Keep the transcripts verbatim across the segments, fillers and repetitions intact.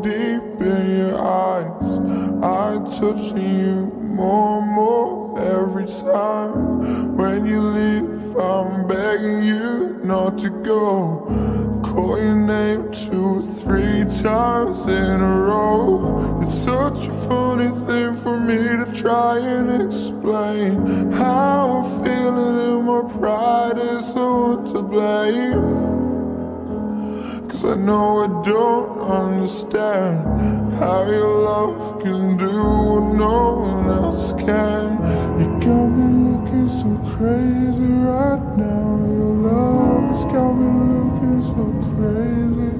deep in your eyes. I'm touching you more and more every time. When you leave, I'm begging you not to go. Call your name two, three times in a row. It's such a funny thing for me to try and explain how I'm feeling, and my pride is the one to blame. Cause I know I don't understand how your love can do what no one else can. You got me looking so crazy right now. Your love's got me looking so crazy.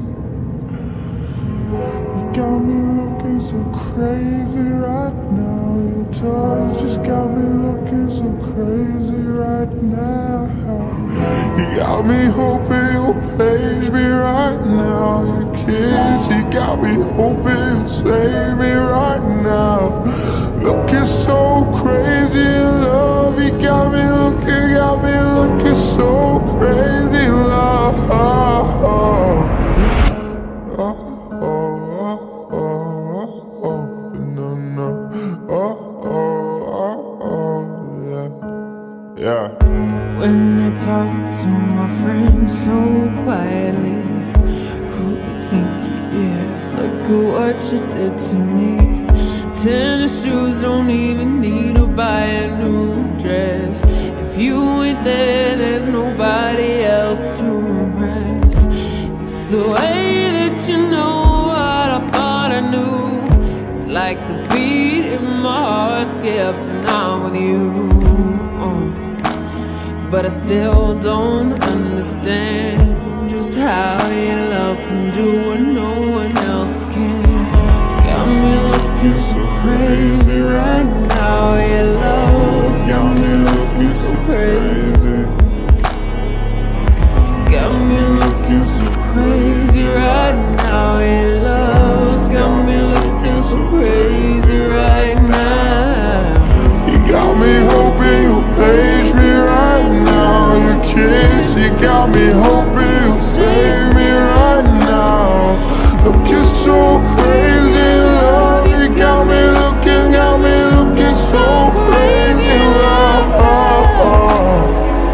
You got me looking so crazy right now. Your touch just got me looking so crazy right now. You got me hoping you'll page me right now. Your kiss, you got me hoping you'll save me right now. Looking so crazy in love. You got me looking, got me looking so crazy in love. Oh, oh, oh, oh, oh, oh, no, no. Oh, oh, oh, oh, yeah, yeah. When I talk to my friends so quietly, who do you think he is? Look at what you did to me. Tennis shoes don't even need to buy a new dress. If you ain't there, there's nobody else to impress. It's the way that you know what I thought I knew. It's like the beat in my heart skips when I'm with you. uh. But I still don't understand just how your love can do what no one else can. Got me looking so crazy right now. Your love's got me looking so crazy. Got me looking so crazy right now. Your love's got me looking so crazy right now. You got me hoping you'll page me right now. Your kiss, you got me hoping you'll save me right now. Looking so crazy in love. You got me looking, got me looking so crazy in love. Oh, oh.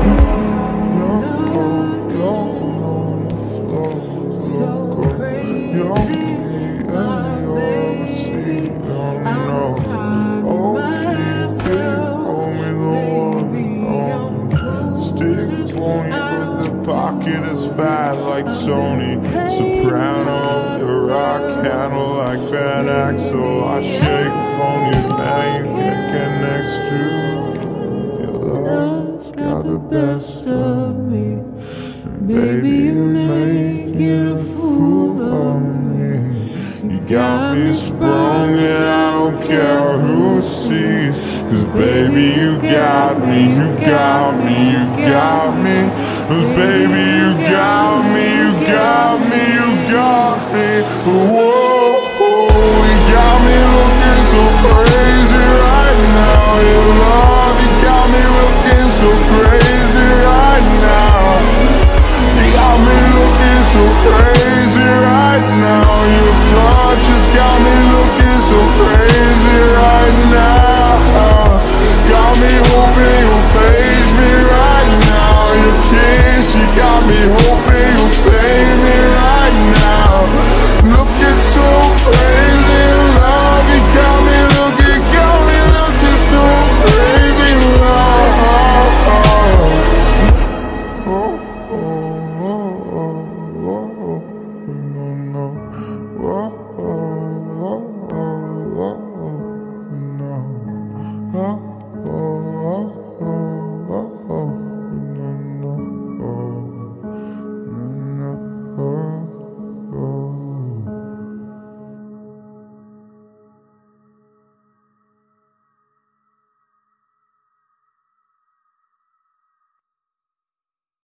Pocket is fat like Tony Soprano. Your rock handle like Van Axel. I shake phone you, now you can't get next to. Your love's got the best of me, and baby, you make it a fool of me. You got me sprung and I don't care who sees. Cause baby, you got me, you got me, you got me. Cause baby, you got me, you got me, you got me. Whoa, you got me looking so crazy right now. Your love, you got me looking so crazy right now. You got me looking so crazy right now. Your touch just got me looking so crazy right now. Got me hoping you'll page me right now. Your kiss, you got me hoping